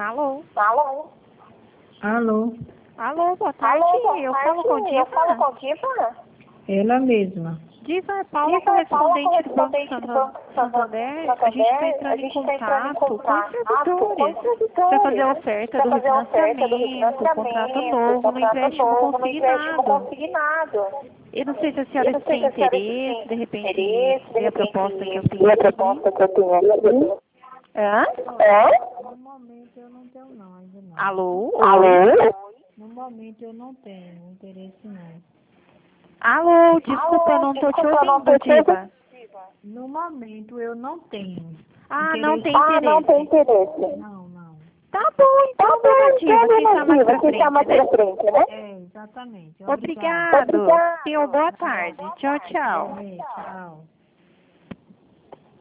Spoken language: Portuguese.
Alô? Alô? Alô? Alô, boa tarde. Eu falo com Eu falo Diva. com Diva? Ela mesma. Diva, é Paula, correspondente do Banco Santander. A gente está entrando em contato com os creditores para fazer a oferta do refinanciamento, contrato novo no empréstimo consignado. Eu não sei se a senhora tem interesse, de repente, ver a proposta que eu tenho aqui. Hã? No momento eu não tenho não, ainda não. Alô? Alô? No momento eu não tenho interesse não. Alô, desculpa, eu não tô te ouvindo, Diva. No momento eu não tenho. Ah, interesse. não tem Não tem interesse. interesse. Não. Tá bom, então, dona Diva, quem tá mais pra Quem tá mais frente, né? pra frente, né? É, exatamente. Obrigado. Tenha uma boa tarde. Tchau, tchau. Tchau.